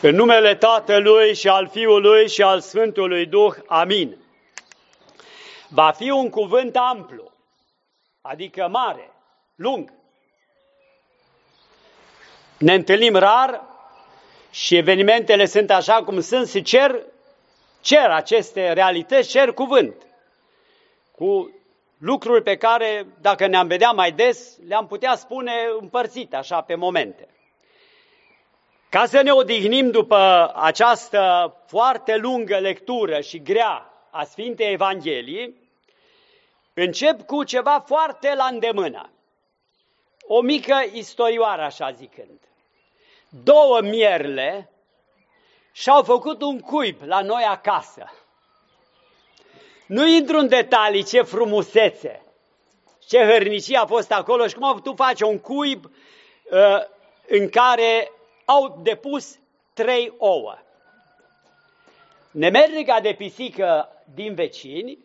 În numele Tatălui și al Fiului și al Sfântului Duh. Amin. Va fi un cuvânt amplu, adică mare, lung. Ne întâlnim rar și evenimentele sunt așa cum sunt și cer aceste realități, cer cuvânt. Cu lucruri pe care, dacă ne-am vedea mai des, le-am putea spune împărțite, așa, pe momente. Ca să ne odihnim după această foarte lungă lectură și grea a Sfintei Evanghhelii, încep cu ceva foarte la îndemână. O mică istorioară, așa zicând. 2 mierle și-au făcut un cuib la noi acasă. Nu intru în detalii ce frumusețe, ce hărnicie a fost acolo și cum au putut face un cuib în care au depus 3 ouă. Nemernica de pisică din vecini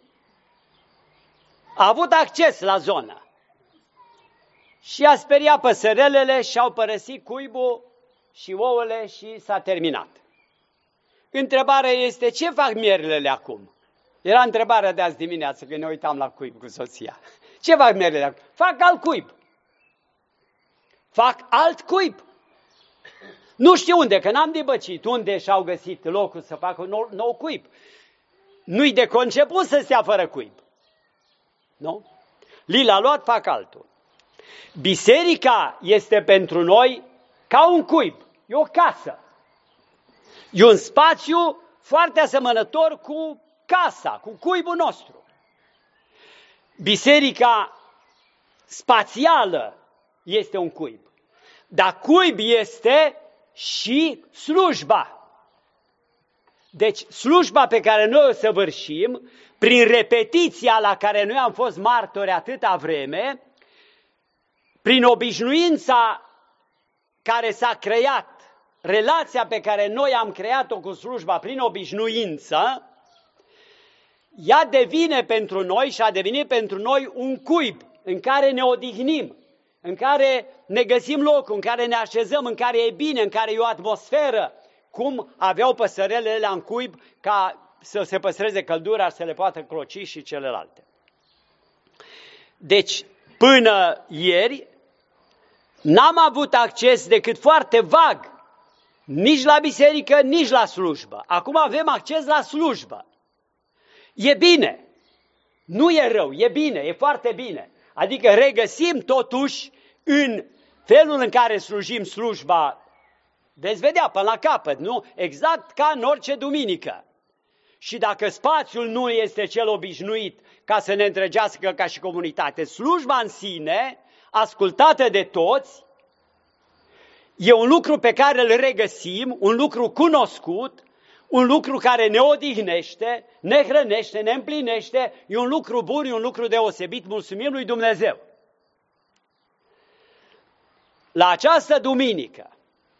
a avut acces la zonă și a speriat păsărelele și au părăsit cuibul și ouăle și s-a terminat. Întrebarea este, ce fac mierlele acum? Era întrebarea de azi dimineață când ne uitam la cuib cu soția. Ce fac mierlele acum? Fac alt cuib. Fac alt cuib. Nu știu unde, că n-am dibăcit unde și-au găsit locul să facă un nou cuib. Nu-i de conceput să stea fără cuib. Nu? Li l-a luat, fac altul. Biserica este pentru noi ca un cuib. E o casă. E un spațiu foarte asemănător cu casa, cu cuibul nostru. Biserica spațială este un cuib. Dar cuib este și slujba. Deci slujba pe care noi o săvârșim, prin repetiția la care noi am fost martori atâta vreme, prin obișnuința care s-a creat, relația pe care noi am creat-o cu slujba prin obișnuință, ea devine pentru noi și a devenit pentru noi un cuib în care ne odihnim, în care ne găsim locul, în care ne așezăm, în care e bine, în care e o atmosferă, cum aveau păsărelele în cuib ca să se păstreze căldura, să le poată cloci și celelalte. Deci, până ieri, n-am avut acces decât foarte vag, nici la biserică, nici la slujbă. Acum avem acces la slujbă. E bine, nu e rău, e bine, e foarte bine. Adică regăsim totuși în felul în care slujim slujba, veți vedea până la capăt, nu? Exact ca în orice duminică. Și dacă spațiul nu este cel obișnuit ca să ne întregească ca și comunitate, slujba în sine, ascultată de toți, e un lucru pe care îl regăsim, un lucru cunoscut, un lucru care ne odihnește, ne hrănește, ne împlinește, e un lucru bun, e un lucru deosebit, mulțumim lui Dumnezeu. La această duminică,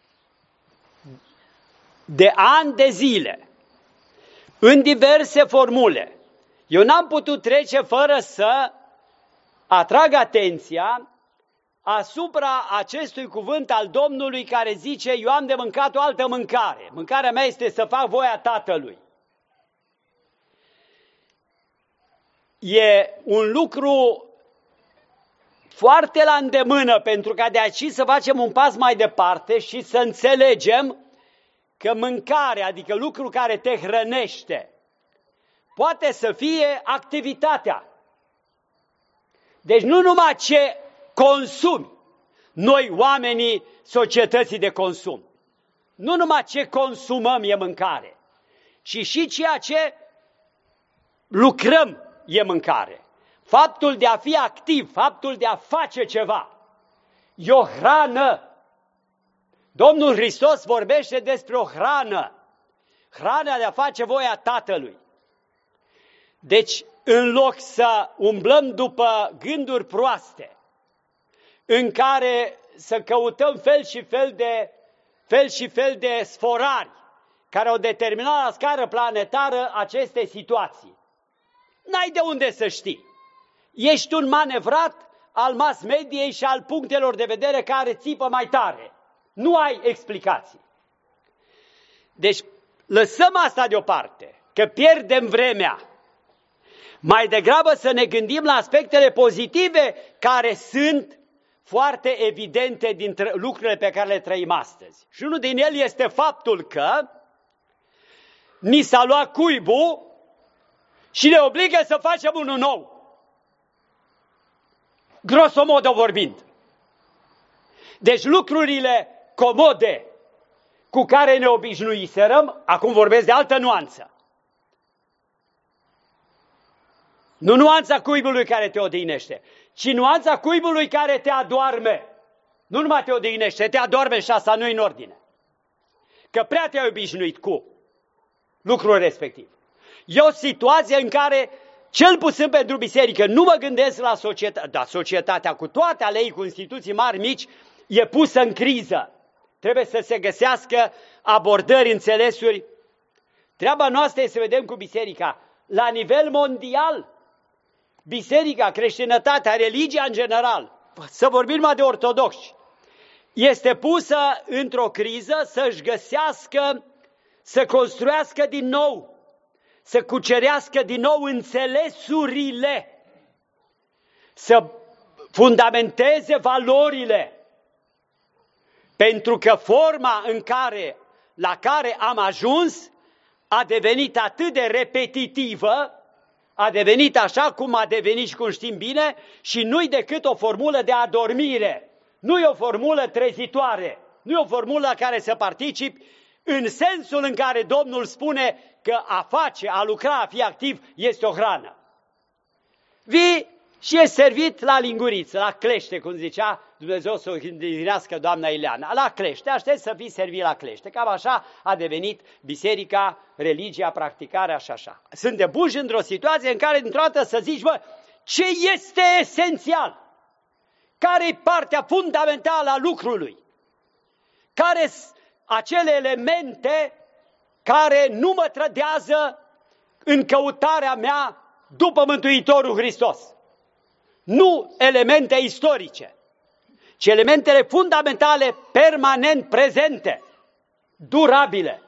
de ani de zile, în diverse formule, eu n-am putut trece fără să atrag atenția asupra acestui cuvânt al Domnului care zice, eu am de mâncat o altă mâncare. Mâncarea mea este să fac voia Tatălui. E un lucru foarte la îndemână, pentru ca de aici să facem un pas mai departe și să înțelegem că mâncarea, adică lucru care te hrănește, poate să fie activitatea. Deci nu numai ce consumi, noi oamenii societății de consum, nu numai ce consumăm e mâncare, ci și ceea ce lucrăm e mâncare. Faptul de a fi activ, faptul de a face ceva, e o hrană. Domnul Hristos vorbește despre o hrană, hrana de a face voia Tatălui. Deci, în loc să umblăm după gânduri proaste, în care să căutăm fel și fel de sforari care au determinat la scară planetară aceste situații, n-ai de unde să știi. Ești un manevrat al mass mediei și al punctelor de vedere care țipă mai tare. Nu ai explicații. Deci lăsăm asta deoparte, că pierdem vremea. Mai degrabă să ne gândim la aspectele pozitive care sunt foarte evidente dintre lucrurile pe care le trăim astăzi. Și unul din ele este faptul că ni s-a luat cuibul și ne obligă să facem unul nou. Grosomodă vorbind. Deci lucrurile comode cu care ne obișnuiserăm, acum vorbesc de altă nuanță. Nu nuanța cuibului care te odihnește, ci nuanța cuibului care te adoarme. Nu numai te odihnește, te adoarme și asta nu-i în ordine. Că prea te-ai obișnuit cu lucrul respectiv. E o situație în care, cel puțin pentru biserică, nu mă gândesc la societate, dar societatea cu toate ale ei, cu instituții mari, mici, e pusă în criză. Trebuie să se găsească abordări, înțelesuri. Treaba noastră este să vedem cu biserica la nivel mondial. Biserica, creștinătatea, religia în general, să vorbim numai de ortodoxi, este pusă într-o criză să-și găsească, să construiască din nou, să cucerească din nou înțelesurile, să fundamenteze valorile. Pentru că forma la care am ajuns a devenit atât de repetitivă, a devenit așa cum a devenit și cum știm bine, și nu-i decât o formulă de adormire. Nu e o formulă trezitoare, nu e o formulă la care să participi în sensul în care Domnul spune că a face, a lucra, a fi activ este o hrană. Vii și e servit la linguriță, la clește, cum zicea Dumnezeu să o îndeplinească doamna Ileana. La clește, aștept să fii servit la clește. Cam așa a devenit biserica, religia, practicarea și așa. Suntem puși într-o situație în care dintr-o dată să zici, bă, ce este esențial? Care-i partea fundamentală a lucrului? Care-s acele elemente care nu mă trădează în căutarea mea după Mântuitorul Hristos? Nu elemente istorice, ci elementele fundamentale, permanent prezente, durabile.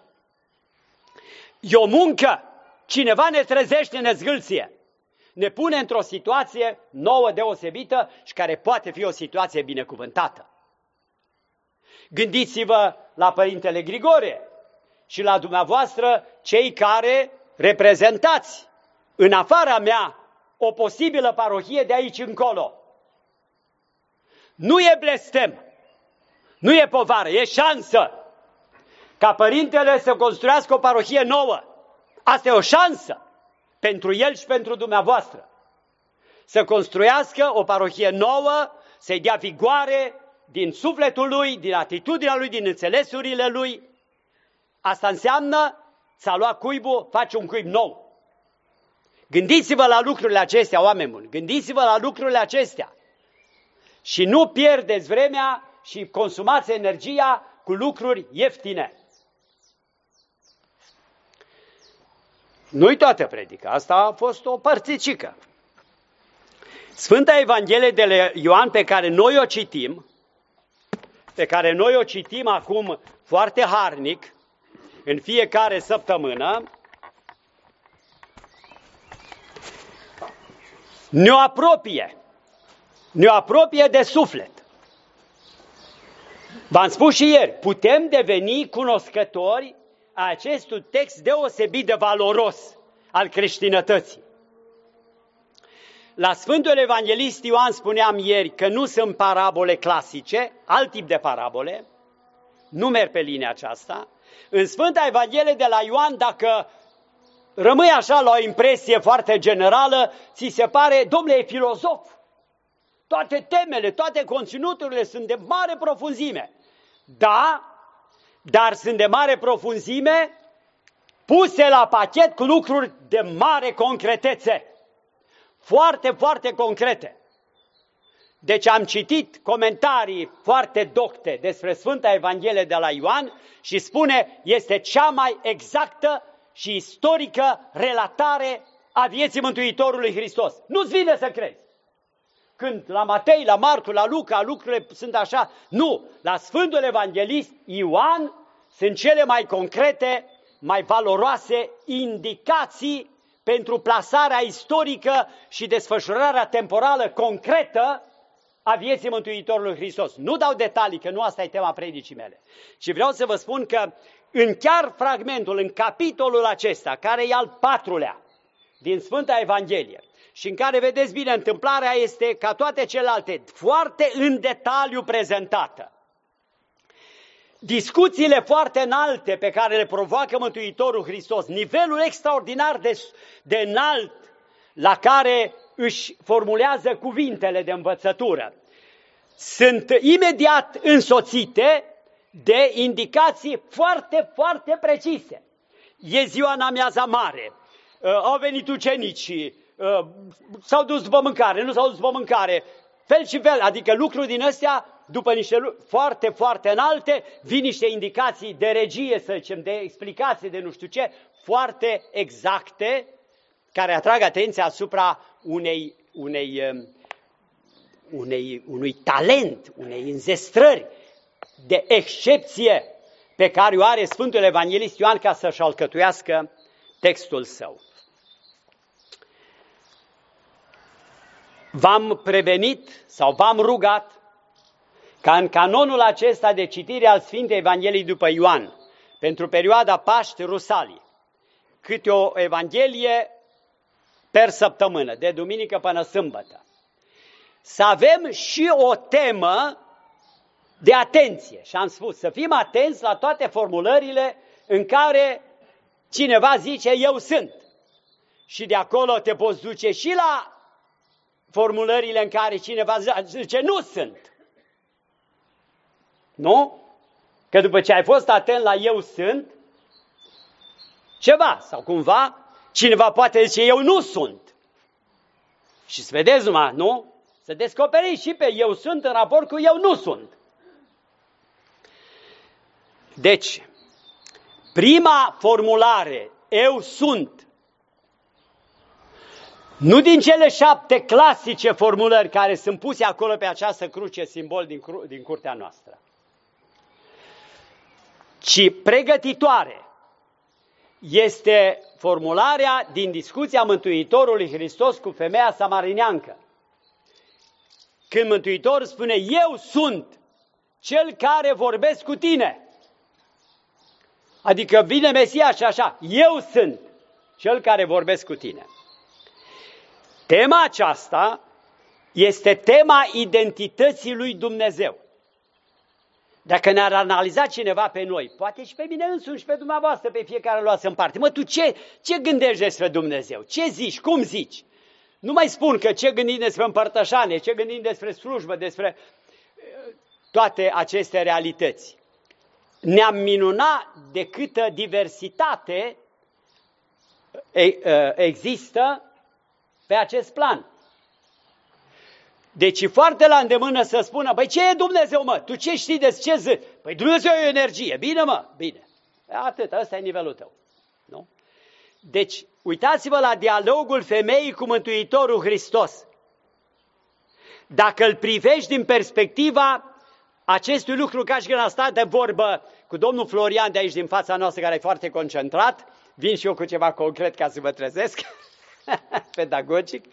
E o muncă, cineva ne trezește, ne zgâlție, ne pune într-o situație nouă, deosebită și care poate fi o situație binecuvântată. Gândiți-vă la Părintele Grigore și la dumneavoastră, cei care reprezentați în afara mea o posibilă parohie de aici încolo. Nu e blestem, nu e povară, e șansă ca Părintele să construiască o parohie nouă. Asta e o șansă pentru el și pentru dumneavoastră. Să construiască o parohie nouă, să-i dea vigoare din sufletul lui, din atitudinea lui, din înțelesurile lui. Asta înseamnă, ți-a luat cuibul, faci un cuib nou. Gândiți-vă la lucrurile acestea, oameni buni, gândiți-vă la lucrurile acestea. Și nu pierdeți vremea și consumați energia cu lucruri ieftine. Nu-i toată predica, asta a fost o părțicică. Sfânta Evanghelie de la Ioan pe care noi o citim acum foarte harnic, în fiecare săptămână, ne-o apropie de suflet. V-am spus și ieri, putem deveni cunoscători a acestui text deosebit de valoros al creștinătății. La Sfântul Evanghelist Ioan spuneam ieri că nu sunt parabole clasice, alt tip de parabole, nu merg pe linia aceasta. În Sfânta Evanghelie de la Ioan, dacă rămâi așa la o impresie foarte generală, ți se pare, domnule, e filozof. Toate temele, toate conținuturile sunt de mare profunzime. Da, dar sunt de mare profunzime puse la pachet cu lucruri de mare concretețe. Foarte, foarte concrete. Deci am citit comentarii foarte docte despre Sfânta Evanghelie de la Ioan și spune, este cea mai exactă și istorică relatare a vieții Mântuitorului Hristos. Nu-ți vine să crezi. Când la Matei, la Marcu, la Luca, lucrurile sunt așa. Nu, la Sfântul Evanghelist Ioan sunt cele mai concrete, mai valoroase indicații pentru plasarea istorică și desfășurarea temporală concretă a vieții Mântuitorului Hristos. Nu dau detalii, că nu asta e tema predicii mele, ci vreau să vă spun că în chiar fragmentul, în capitolul acesta, care e al 4-lea din Sfânta Evanghelie, și în care vedeți bine, întâmplarea este ca toate celelalte, foarte în detaliu prezentată. Discuțiile foarte înalte pe care le provoacă Mântuitorul Hristos, nivelul extraordinar de înalt la care își formulează cuvintele de învățătură, sunt imediat însoțite de indicații foarte, foarte precise. E ziua în amiaza mare, au venit ucenicii, s-au dus după mâncare, nu s-au dus după mâncare, fel și fel, adică lucruri din astea, după niște lucruri foarte, foarte înalte, vin niște indicații de regie, să zicem, de explicații, de nu știu ce, foarte exacte, care atrag atenția asupra unui talent, unei înzestrări de excepție pe care o are Sfântul Evanghelist Ioan ca să-și alcătuiască textul său. V-am prevenit sau v-am rugat ca în canonul acesta de citire al Sfintei Evangheliei după Ioan, pentru perioada Paști-Rusalii, câte o Evanghelie per săptămână, de duminică până sâmbătă, să avem și o temă de atenție. Și am spus să fim atenți la toate formulările în care cineva zice eu sunt. Și de acolo te poți duce și la formulările în care cineva zice nu sunt. Nu? Că după ce ai fost atent la eu sunt, ceva sau cumva, cineva poate zice eu nu sunt. Și să vedeți numai, nu? Să descoperiți și pe eu sunt în raport cu eu nu sunt. Deci, prima formulare, eu sunt, nu din cele 7 clasice formulări care sunt puse acolo pe această cruce, simbol din curtea noastră, ci pregătitoare, este formularea din discuția Mântuitorului Hristos cu femeia samarineancă. Când Mântuitorul spune, eu sunt cel care vorbesc cu tine. Adică vine Mesia și așa, eu sunt cel care vorbesc cu tine. Tema aceasta este tema identității lui Dumnezeu. Dacă ne-ar analiza cineva pe noi, poate și pe mine însumi și pe dumneavoastră, pe fiecare luați în parte. Mă, tu ce gândești despre Dumnezeu? Ce zici? Cum zici? Nu mai spun că ce gândim despre împărtășanie, ce gândim despre slujbă, despre toate aceste realități. Ne-am minunat de câtă diversitate există pe acest plan. Deci e foarte la îndemână să spună, băi, ce e Dumnezeu, mă? Tu ce știi de ce zici? Păi Dumnezeu e o energie. Bine, mă, bine. Atât, ăsta e nivelul tău. Nu? Deci, uitați-vă la dialogul femeii cu Mântuitorul Hristos. Dacă îl privești din perspectiva acestui lucru, ca și când a stat de vorbă cu domnul Florian de aici din fața noastră, care e foarte concentrat, vin și eu cu ceva concret ca să vă trezesc, pedagogic,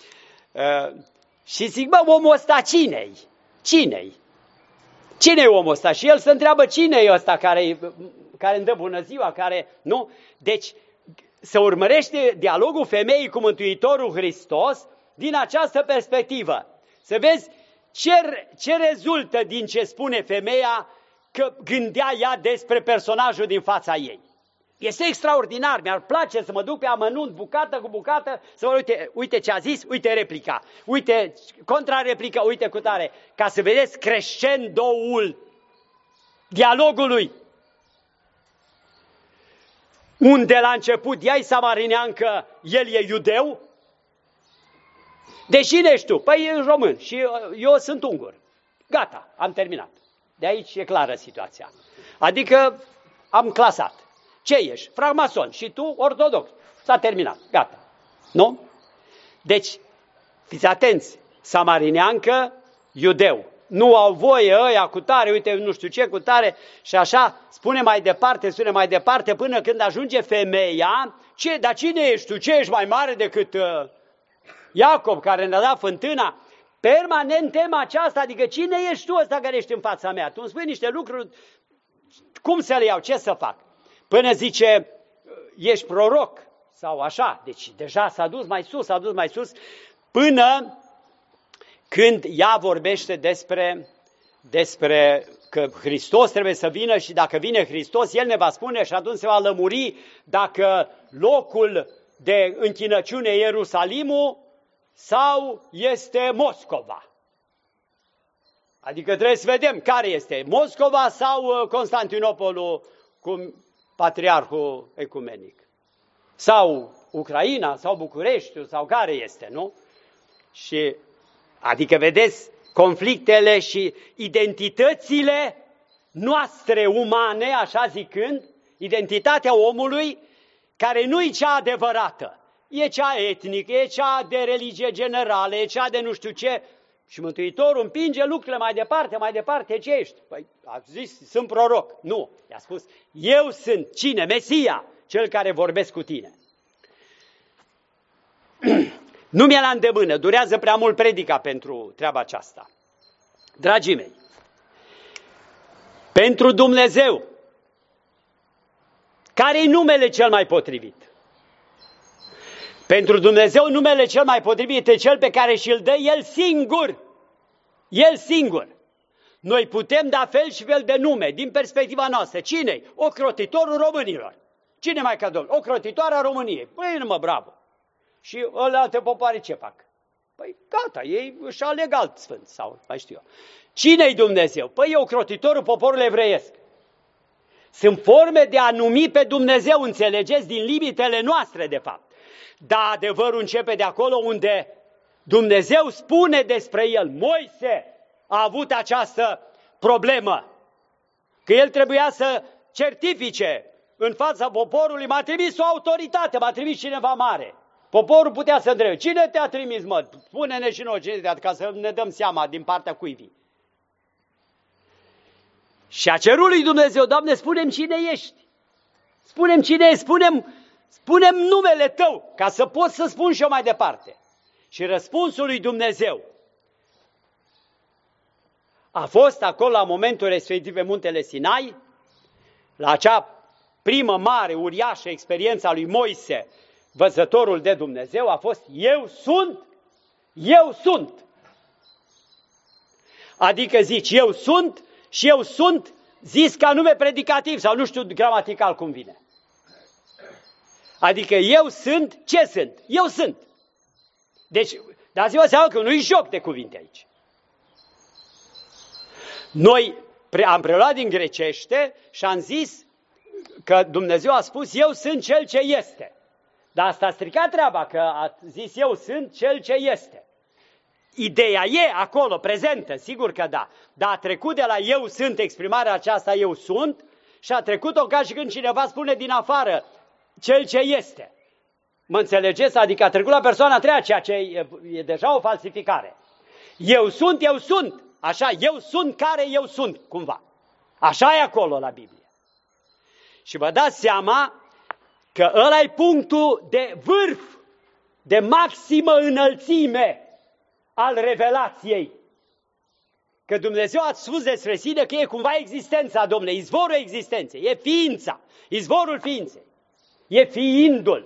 și zic, bă, omul ăsta cine-i? Cine-i? Cine-i omul ăsta? Și el se întreabă, cine-i ăsta care îmi dă bună ziua, care, nu? Deci, se urmărește dialogul femeii cu Mântuitorul Hristos din această perspectivă. Să vezi ce rezultă din ce spune femeia că gândea ea despre personajul din fața ei. Este extraordinar, mi-ar place să mă duc pe amănunt, bucată cu bucată, să vă uite ce a zis, uite replica, uite contrareplica, uite cu tare, ca să vedeți crescendoul dialogului. Unde la început ea-i samarineancă, el e iudeu? De cine ești tu? Păi e român și eu sunt ungur. Gata, am terminat. De aici e clară situația. Adică am clasat. Ce ești? Framason. Și tu ortodox. S-a terminat. Gata. Nu? Deci, fiți atenți. Samarineancă, iudeu. nu au voie ăia cu tare, uite nu știu ce cu tare și așa spune mai departe până când ajunge femeia, dar cine ești tu, ce ești mai mare decât Iacob care ne-a dat fântâna? Permanent tema aceasta, adică cine ești tu ăsta care ești în fața mea? Tu îmi spui niște lucruri, cum să le iau, ce să fac? Până zice, ești proroc sau așa, deci deja s-a dus mai sus, până când ea vorbește despre că Hristos trebuie să vină și dacă vine Hristos, El ne va spune și atunci se va lămuri dacă locul de închinăciune e Ierusalimul sau este Moscova. Adică trebuie să vedem care este, Moscova sau Constantinopolul cu Patriarhul Ecumenic. Sau Ucraina, sau Bucureștiul, sau care este, nu? Și, adică vedeți, conflictele și identitățile noastre umane, așa zicând, identitatea omului, care nu e cea adevărată, e cea etnică, e cea de religie generală, e cea de nu știu ce, și Mântuitorul împinge lucrurile mai departe, ce ești? Păi, a zis, sunt proroc. Nu, i-a spus, eu sunt cine? Mesia, cel care vorbesc cu tine. Nu mi-e la îndemână, durează prea mult predica pentru treaba aceasta. Dragii mei, pentru Dumnezeu, care-i numele cel mai potrivit? Pentru Dumnezeu numele cel mai potrivit e cel pe care și-l dă El singur. El singur. Noi putem da fel și fel de nume din perspectiva noastră. Cine-i? Ocrotitorul românilor. Cine mai ca Domnul? Ocrotitoarea României. Păi, mă, bravo. Și alte popoare ce fac? Păi gata, ei își aleg alt sfânt sau mai știu eu. Cine-i Dumnezeu? Păi e ocrotitorul poporului evreiesc. Sunt forme de a numi pe Dumnezeu, înțelegeți, din limitele noastre de fapt. Dar adevărul începe de acolo unde Dumnezeu spune despre el. Moise a avut această problemă, că el trebuia să certifice în fața poporului, m-a trimis o autoritate, m-a trimis cineva mare. Poporul putea să întrebe, cine te-a trimis, mă? Spune-ne și noi cine te-a, ca să ne dăm seama din partea cuivii. Și a cerut lui Dumnezeu, Doamne, spune-mi cine ești. Spune-mi cine ești, spune-mi numele Tău, ca să pot să spun și eu mai departe. Și răspunsul lui Dumnezeu a fost acolo la momentul respectiv pe muntele Sinai, la acea primă mare, uriașă experiență a lui Moise, văzătorul de Dumnezeu, a fost eu sunt. Adică zici eu sunt și eu sunt zis ca nume predicativ sau nu știu gramatical cum vine. Adică eu sunt, ce sunt? Eu sunt. Deci, dați-vă seama că nu-i joc de cuvinte aici. Noi am preluat din grecește și am zis că Dumnezeu a spus eu sunt cel ce este. Dar asta a stricat treaba, că a zis eu sunt cel ce este. Ideea e acolo, prezentă, sigur că da. Dar a trecut de la eu sunt, exprimarea aceasta eu sunt, și a trecut-o ca și când cineva spune din afară cel ce este. Mă înțelegeți? Adică a trecut la persoana a treia, ceea ce e deja o falsificare. Eu sunt, așa, eu sunt care eu sunt, cumva. Așa e acolo la Biblie. Și vă dați seama că ăla e punctul de vârf, de maximă înălțime al revelației. Că Dumnezeu a spus despre sine că e cumva existența, Domnule, izvorul existenței, e ființa, izvorul ființei, e fiindul.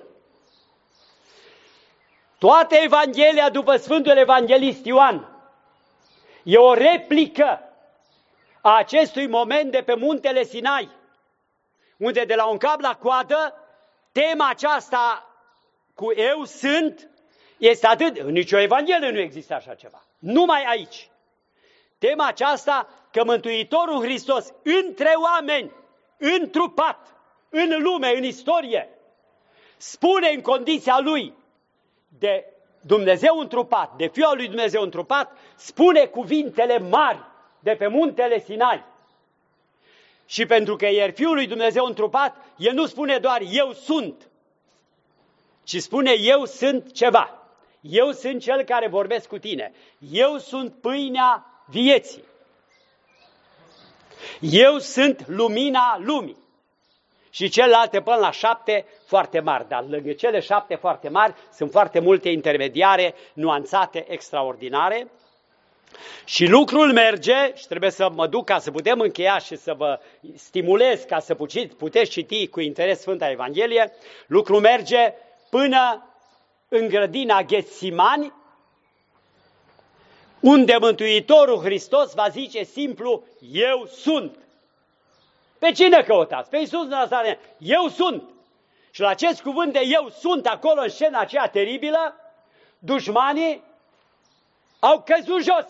Toată Evanghelia după Sfântul Evanghelist Ioan e o replică a acestui moment de pe muntele Sinai, unde de la un cap la coadă, tema aceasta cu eu sunt este atât, în nicio Evanghelie nu există așa ceva, numai aici. Tema aceasta că Mântuitorul Hristos între oameni, întrupat, în lume, în istorie, spune în condiția lui de Dumnezeu întrupat, de Fiul al lui Dumnezeu întrupat, spune cuvintele mari de pe muntele Sinai. Și pentru că e Fiul lui Dumnezeu întrupat, el nu spune doar eu sunt, ci spune eu sunt ceva. Eu sunt cel care vorbesc cu tine. Eu sunt pâinea vieții. Eu sunt lumina lumii. Și celelalte până la 7 foarte mari, dar lângă cele 7 foarte mari sunt foarte multe intermediare, nuanțate, extraordinare. Și lucrul merge, și trebuie să mă duc ca să putem încheia și să vă stimulez ca să puteți citi cu interes Sfânta Evanghelie, lucrul merge până în grădina Ghetsimani, unde Mântuitorul Hristos va zice simplu, eu sunt. Pe cine căutați? Pe Iisus Nazaren. Eu sunt. Și la acest cuvânt de eu sunt acolo în scena aceea teribilă, dușmanii au căzut jos.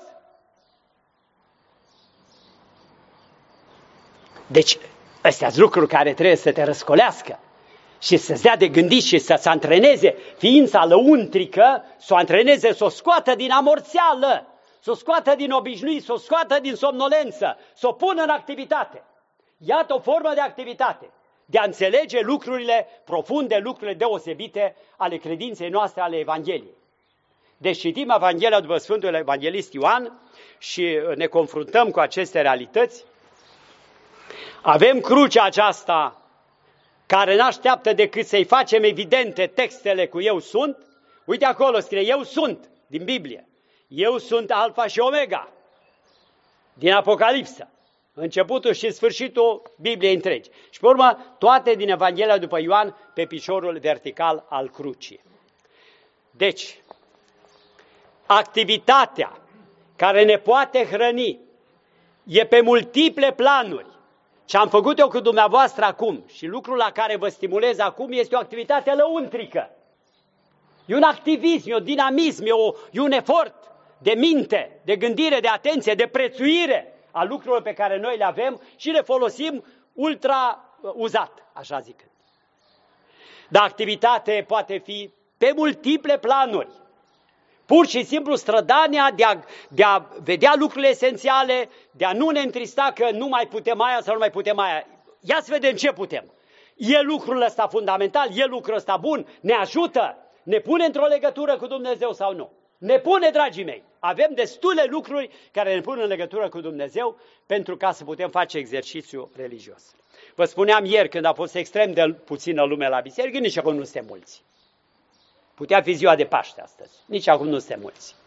Deci, astea sunt lucruri care trebuie să te răscolească și să-ți dea de gândit și să-ți antreneze ființa lăuntrică, să o antreneze, să o scoată din amorțeală, să o scoată din obișnuit, să o scoată din somnolență, să o pună în activitate. Iată o formă de activitate, de a înțelege lucrurile profunde, lucrurile deosebite ale credinței noastre, ale Evangheliei. Deci citim Evanghelia după Sfântul Evanghelist Ioan și ne confruntăm cu aceste realități. Avem crucea aceasta care n-așteaptă decât să-i facem evidente textele cu eu sunt. Uite acolo scrie eu sunt din Biblie. Eu sunt Alfa și Omega din Apocalipsă. Începutul și sfârșitul Bibliei întregi. Și pe urmă, toate din Evanghelia după Ioan pe piciorul vertical al crucii. Deci, activitatea care ne poate hrăni e pe multiple planuri. Ce am făcut eu cu dumneavoastră acum și lucrul la care vă stimulez acum este o activitate lăuntrică. E un activism, e un dinamism, e un efort de minte, de gândire, de atenție, de prețuire a lucrurilor pe care noi le avem și le folosim ultra uzat, așa zic. Dar activitate poate fi pe multiple planuri. Pur și simplu strădania de a vedea lucrurile esențiale, de a nu ne întrista că nu mai putem aia sau nu mai putem aia. Ia să vedem ce putem. E lucrul ăsta fundamental, e lucrul ăsta bun, ne ajută, ne pune într-o legătură cu Dumnezeu sau nu. Ne pune, dragii mei, avem destule lucruri care ne pun în legătură cu Dumnezeu pentru ca să putem face exercițiu religios. Vă spuneam ieri, când a fost extrem de puțină lume la biserică, nici acum nu suntem mulți. Putea fi ziua de Paște astăzi, nici acum nu suntem mulți.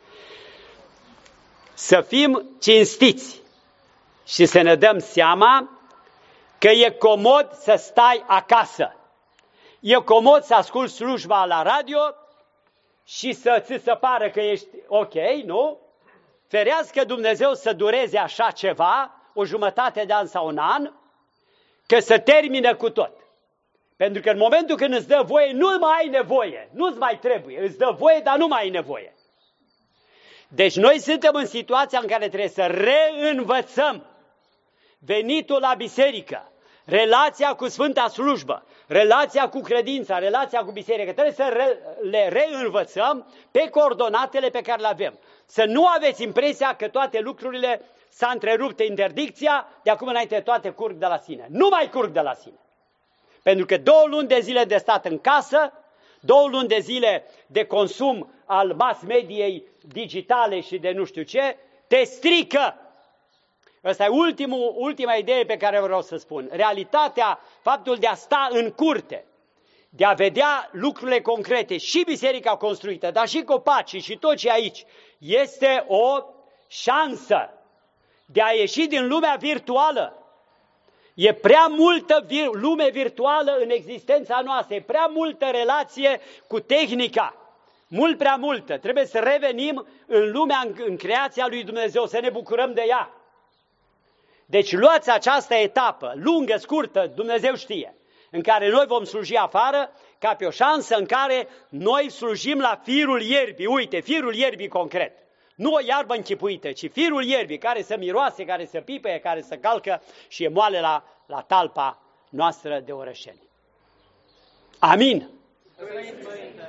Să fim cinstiți și să ne dăm seama că e comod să stai acasă. E comod să asculți slujba la radio și să ți se pară că ești ok, nu? Ferească Dumnezeu să dureze așa ceva, o jumătate de an sau un an, că să termină cu tot. Pentru că în momentul când îți dă voie, nu mai ai nevoie, nu-ți mai trebuie, îți dă voie, dar nu mai ai nevoie. Deci noi suntem în situația în care trebuie să reînvățăm venitul la biserică, relația cu Sfânta Slujbă, relația cu credința, relația cu biserică. Trebuie să le reînvățăm pe coordonatele pe care le avem. Să nu aveți impresia că toate lucrurile s-a întrerupt interdicția, de acum înainte toate curg de la sine. Nu mai curg de la sine. Pentru că 2 luni de zile de stat în casă, 2 luni de zile de consum al mass mediei digitale și de nu știu ce, te strică. Asta e ultima idee pe care vreau să spun. Realitatea, faptul de a sta în curte, de a vedea lucrurile concrete, și biserica construită, dar și copacii și tot ce aici, este o șansă de a ieși din lumea virtuală. E prea multă lume virtuală în existența noastră, e prea multă relație cu tehnica, mult prea multă. Trebuie să revenim în lumea, în creația lui Dumnezeu, să ne bucurăm de ea. Deci luați această etapă, lungă, scurtă, Dumnezeu știe, în care noi vom sluji afară, ca pe o șansă în care noi slujim la firul ierbii. Uite, firul ierbii concret. Nu o iarbă închipuită, ci firul ierbii, care să miroase, care să pipe, care să calcă și e moale la talpa noastră de orășeni. Amin.